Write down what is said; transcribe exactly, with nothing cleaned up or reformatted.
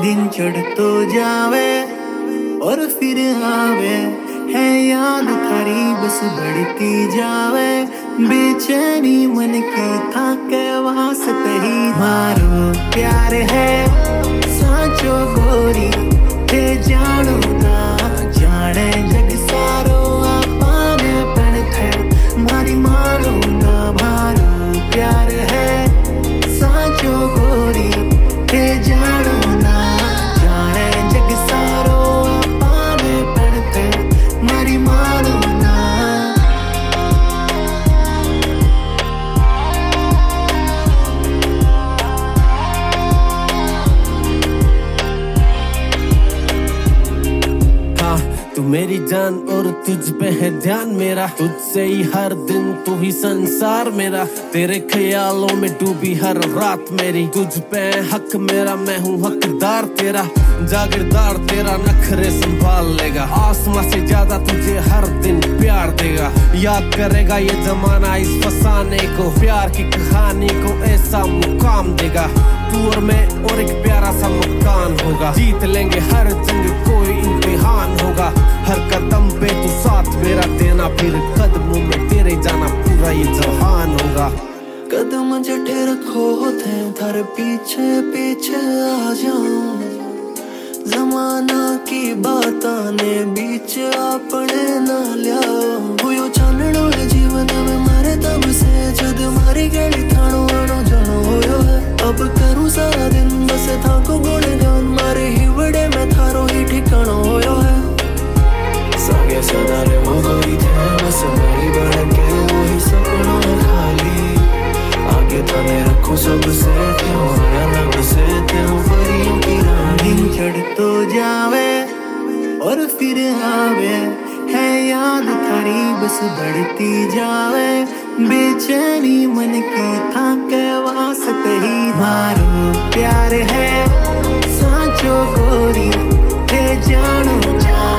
दिन चढ़ तो जावे और फिर आवे, है याद थारी बस बढ़ती जावे। बेचैनी मन की था के वास्ते ही मारो प्यार है साचो गोरी ते जानो ना जाने जग सारो आपाने पण थे मारी मारो ना भारो प्यार है साचो गोरी ते जानो ना जाने जग सारो आपाने पण थे मारी मारो ना। तू मेरी जान और तुझ पे है ध्यान मेरा, तुझसे ही हर दिन तू ही संसार मेरा। तेरे ख्यालों में डूबी हर रात मेरी, तुझ पे है हक मेरा, मैं हूँ हकदार तेरा। जागीरदार तेरा नखरे संभाल लेगा, आसमां से ज्यादा तुझे हर दिन प्यार देगा। याद करेगा ये जमाना इस फसाने को, प्यार की कहानी को ऐसा मुकाम देगा। तू और मैं और एक प्यारा सा मकान होगा, जीत लेंगे हर जंग कोई इम्तिहान होगा। हर कदम पे तू साथ मेरा देना, फिर कदमों में तेरे जाना पूरा ये जहान होगा। कदम जटे रखो थे थारे पीछे पीछे आ जाऊं, जमाना की बातां ने बीच अपने ना लियाओ। हुयो चानणो है जीवन में मारे तब से जद मारी गली थानो आनो जानो होयो है। अब करूं सारा दिन बस थाको गुणे गान, मारे हिवड़े में थारो ही ठिकानो होयो है। सागे सदा रे वो गोरी थे बस मेरी बन के वही सपनों में खाली। आगे तने रखो सबसे क्यों अलग से क्यों परियों की रानी। दिन चढ़ तो जावे और फिर आवे, है याद थारी बस बढ़ती जावे। बेचैनी मन की था के वास्ते ही मारो प्यार है साचो गोरी ते जानो जा।